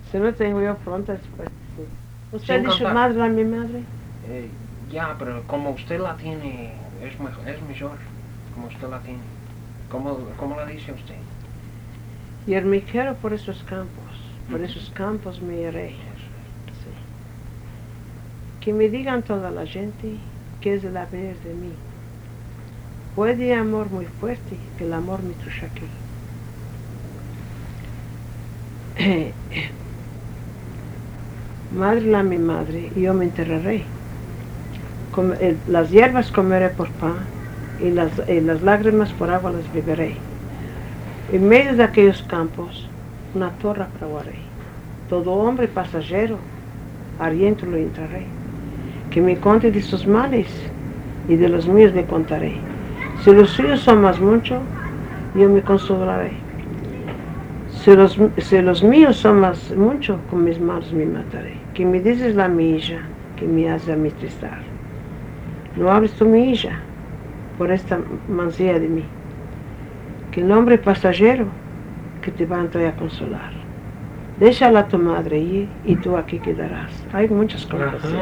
Si no tengo yo pronta después. Sí. ¿Usted Sin dice contar- madre a mi madre? Ya, pero como usted la tiene, es mejor, como usted la tiene. ¿Cómo la dice usted? Y me quiero por esos campos. Por esos campos me iré. Sí. Que me digan toda la gente que es el avenir de mí. Puede amor muy fuerte, que el amor me trucha aquí. Madre la mi madre, yo me enterraré. Las hierbas comeré por pan y las lágrimas por agua las beberé. En medio de aquellos campos, una torre fraguaré. Todo hombre pasajero, ariento lo entraré. Que me conte de sus males y de los míos me contaré. Si los suyos son más mucho, yo me consolaré. Si los míos son más mucho, con mis manos me mataré. Que me dices la mi hija, que me hace a mí tristar. No hables tú mi hija, por esta mancilla de mí. Que el hombre pasajero, que te van a consolar. Déjala a tu madre ir y tú aquí quedarás. Hay muchas cosas así.